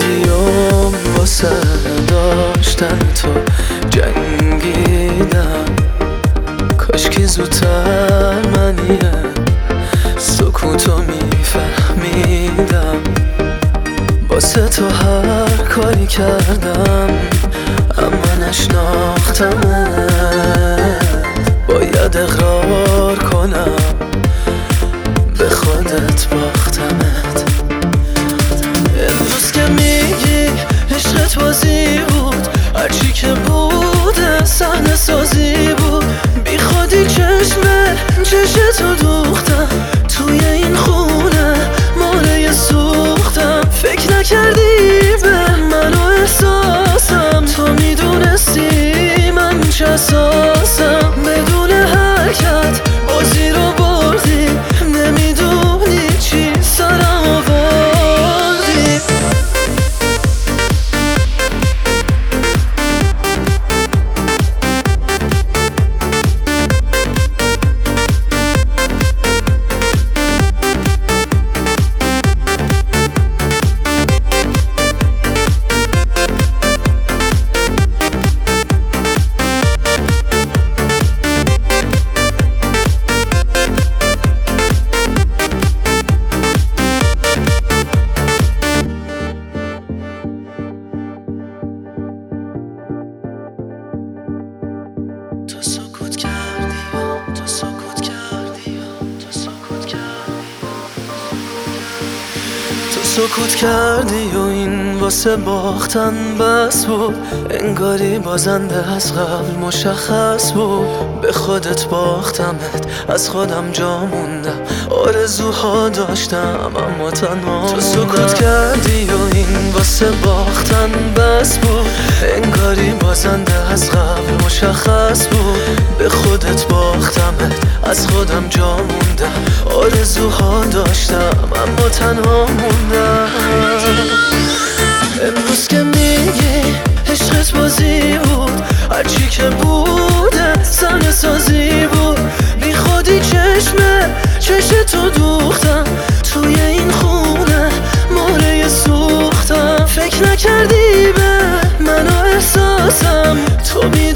کردی و واسه داشتن تو جنگیدم. کاش که زودتر منیه سکوتو میفهمیدم. واسه تو هر کاری کردم اما نشناختمت. باید اقرار کنم به خودت باختمت. امروز که میگی عشقت بازی بود، هرچی که بوده صحنه سازی بود. بی خودی چشتو دوختم توی این خونه ماره سوختم. فکر نکردی به من و احساسم، تو میدونستی من چه اساسم. بدون حرکت بازی رو بردی، نمیدونی چی سرم آوردی. سکوت کردی و این واسه باختن بس بود. انگاری بازنده از قبل مشخص بود. به خودت باختمت، از خودم جا موندم. آرزوها داشتم اما تنها. تو سکوت کردی و این واسه باختن بس بود. انگاری بازنده از قبل مشخص بود. به خودت باختمت، از خودم جا موندم. آرزوها داشتم اما تنها موندم. امروز که میگی عشقت بازی بود، هرچی که بوده صحنه سازی بود. بی خودی چشتو دوختم توی این خونه ماره سوختم. فکر نکردی به من و احساسم، تو